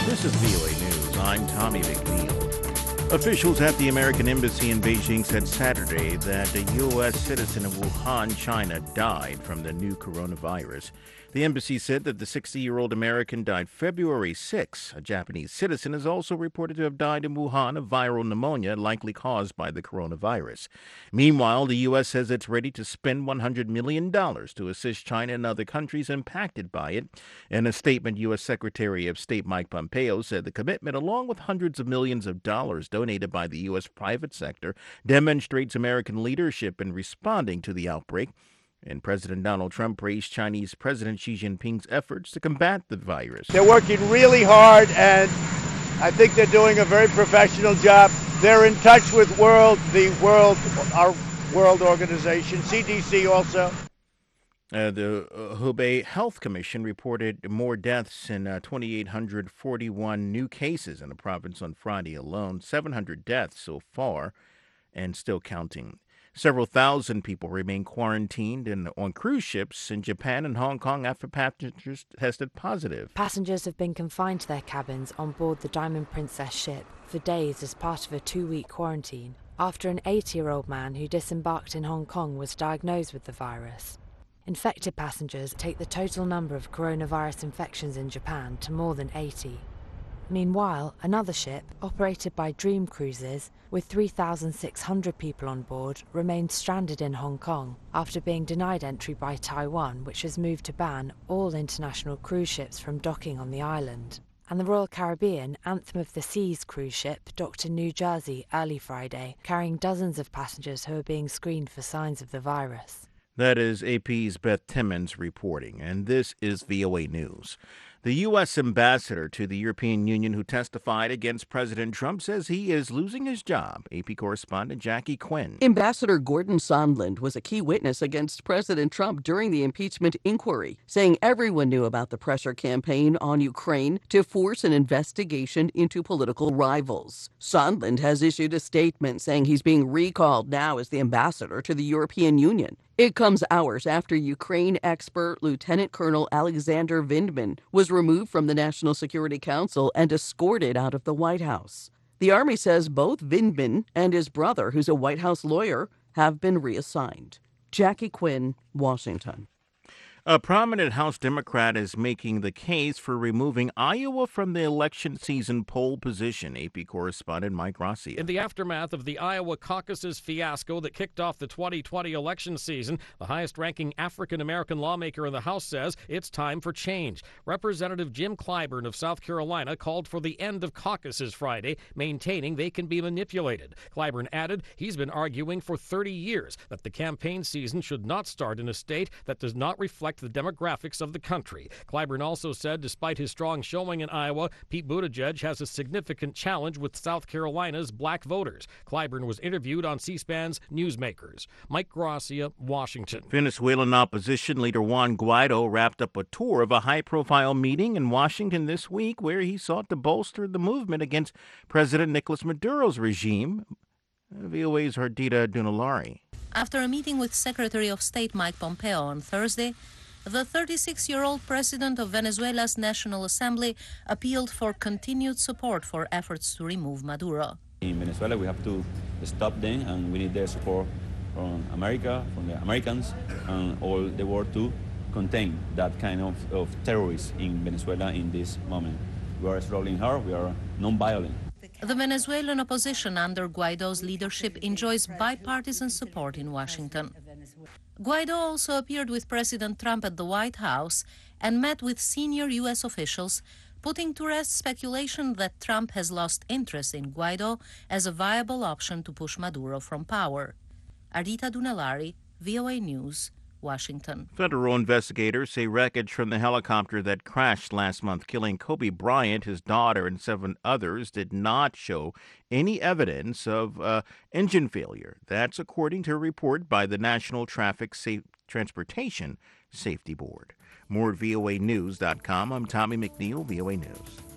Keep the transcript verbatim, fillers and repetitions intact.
This is V O A News. I'm Tommy McNeil. Officials at the American Embassy in Beijing said Saturday that a U S citizen of Wuhan, China, died from the new coronavirus. The embassy said that the sixty-year-old American died February sixth. A Japanese citizen is also reported to have died in Wuhan of viral pneumonia, likely caused by the coronavirus. Meanwhile, the U S says it's ready to spend one hundred million dollars to assist China and other countries impacted by it. In a statement, U S Secretary of State Mike Pompeo said the commitment, along with hundreds of millions of dollars donated by the U S private sector, demonstrates American leadership in responding to the outbreak. And President Donald Trump praised Chinese President Xi Jinping's efforts to combat the virus. They're working really hard, and I think they're doing a very professional job. They're in touch with world, the world, our world organization, C D C also. Uh, the uh, Hubei Health Commission reported more deaths in uh, two thousand eight hundred forty-one new cases in the province on Friday alone, seven hundred deaths so far, and still counting. Several thousand people remain quarantined in, on cruise ships in Japan and Hong Kong after passengers tested positive. Passengers have been confined to their cabins on board the Diamond Princess ship for days as part of a two-week quarantine after an eighty-year-old man who disembarked in Hong Kong was diagnosed with the virus. Infected passengers take the total number of coronavirus infections in Japan to more than eighty. Meanwhile, another ship, operated by Dream Cruises, with three thousand six hundred people on board, remained stranded in Hong Kong after being denied entry by Taiwan, which has moved to ban all international cruise ships from docking on the island. And the Royal Caribbean Anthem of the Seas cruise ship docked in New Jersey early Friday, carrying dozens of passengers who are being screened for signs of the virus. That is A P's Beth Timmons reporting, and this is V O A News. The U S ambassador to the European Union who testified against President Trump says he is losing his job. A P correspondent Jackie Quinn. Ambassador Gordon Sondland was a key witness against President Trump during the impeachment inquiry, saying everyone knew about the pressure campaign on Ukraine to force an investigation into political rivals. Sondland has issued a statement saying he's being recalled now as the ambassador to the European Union. It comes hours after Ukraine expert Lieutenant Colonel Alexander Vindman was removed from the National Security Council and escorted out of the White House. The Army says both Vindman and his brother, who's a White House lawyer, have been reassigned. Jackie Quinn, Washington. A prominent House Democrat is making the case for removing Iowa from the election season poll position. A P correspondent Mike Rossi. In the aftermath of the Iowa caucuses fiasco that kicked off the twenty twenty election season, the highest-ranking African-American lawmaker in the House says it's time for change. Representative Jim Clyburn of South Carolina called for the end of caucuses Friday, maintaining they can be manipulated. Clyburn added he's been arguing for thirty years that the campaign season should not start in a state that does not reflect the demographics of the country. Clyburn also said despite his strong showing in Iowa, Pete Buttigieg has a significant challenge with South Carolina's black voters. Clyburn was interviewed on C-SPAN's Newsmakers. Mike Gracia, Washington. Venezuelan opposition leader Juan Guaido wrapped up a tour of a high-profile meeting in Washington this week where he sought to bolster the movement against President Nicolas Maduro's regime. V O A's Hardita Dunalari. After a meeting with Secretary of State Mike Pompeo on Thursday, the thirty-six-year-old president of Venezuela's National Assembly appealed for continued support for efforts to remove Maduro. In Venezuela, we have to stop them, and we need their support from America, from the Americans, and all the world to contain that kind of, of terrorists in Venezuela in this moment. We are struggling hard. We are non-violent. The Venezuelan opposition under Guaido's leadership enjoys bipartisan support in Washington. Guaido also appeared with President Trump at the White House and met with senior U S officials, putting to rest speculation that Trump has lost interest in Guaido as a viable option to push Maduro from power. Ardita Dunalari, V O A News, Washington. Federal investigators say wreckage from the helicopter that crashed last month, killing Kobe Bryant, his daughter, and seven others, did not show any evidence of uh, engine failure. That's according to a report by the National Traffic Safe Transportation Safety Board. More at V O A news dot com. I'm Tommy McNeil, V O A News.